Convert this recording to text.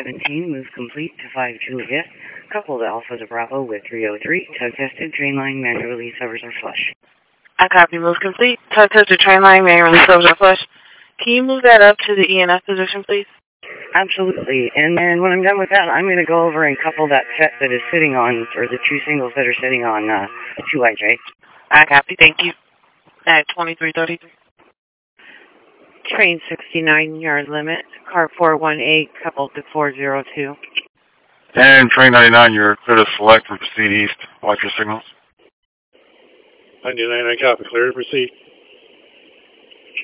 17, move complete to 5 Juliet. Coupled Alpha to Bravo with 303. Tug tested, train line, manual release, overs are flush. I copy, move complete. Tug tested, train line, manual release, overs are flush. Can you move that up to the ENF position, please? Absolutely. And then when I'm done with that, I'm going to go over and couple that set that is sitting on, or the two singles that are sitting on 2IJ. I copy, thank you. At 2333. Train 69, yard limit, car 418, coupled to 402. And train 99, you're clear to select and proceed east. Watch your signals. 99, I copy, clear to proceed.